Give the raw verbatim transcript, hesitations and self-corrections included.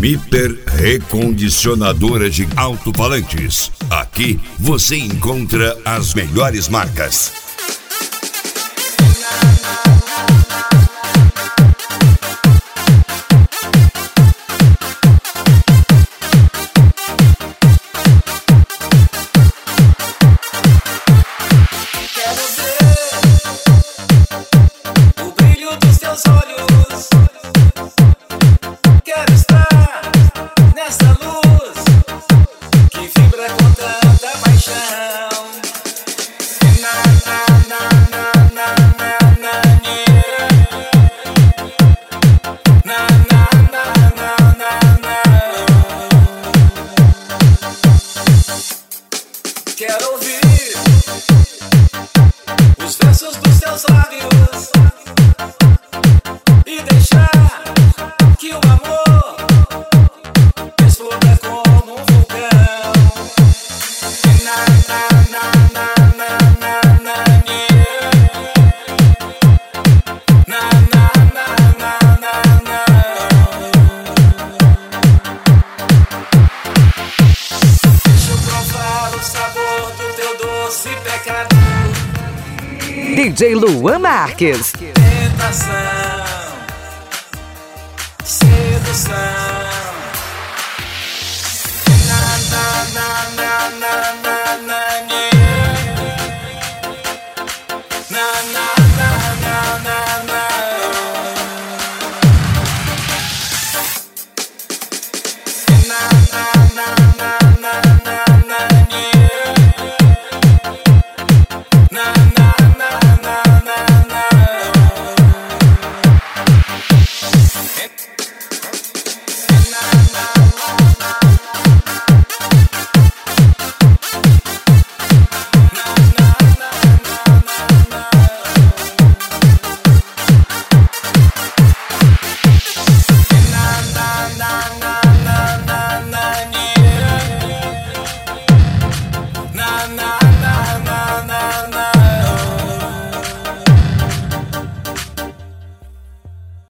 Miper Recondicionadora de Alto-Falantes. Aqui você encontra as melhores marcas. Quero ouvir os versos dos seus lábios e deixar que o amor exploda como um vulcão. Na, na, na, na, na, na, na, yeah. Na, na, na, na, na, na. Deixa eu provar o sabor do teu doce pecado. D J Luan Marques. Tentação, sedução.